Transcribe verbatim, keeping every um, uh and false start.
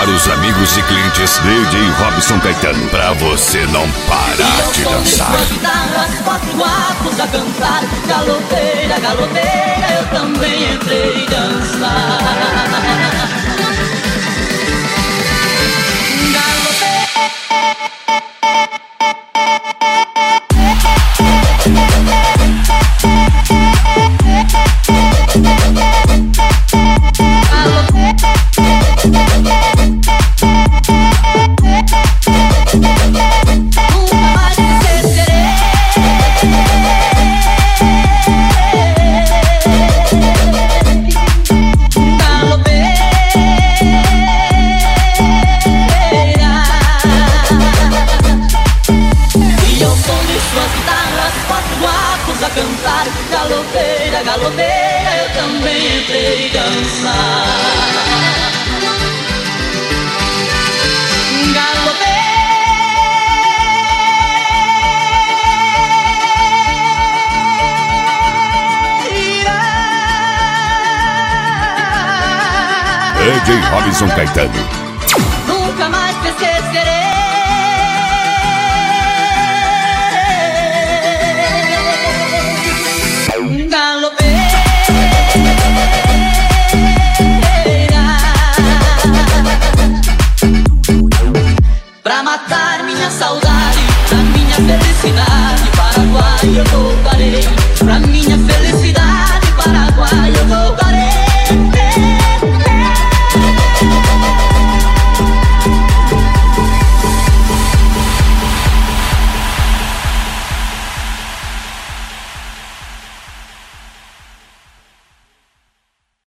para os amigos e clientes, D J Robson Caetano, pra você não parar de dançar. As quatro atos a cantar, galopeira, galopeira, eu também entrei dançar. Galopeira, galopeira, eu também entrei dançar. Galopeira, D J Robson Caetano. Nunca mais te esquecerei. Pra matar minha saudade, da minha felicidade, Paraguai eu vou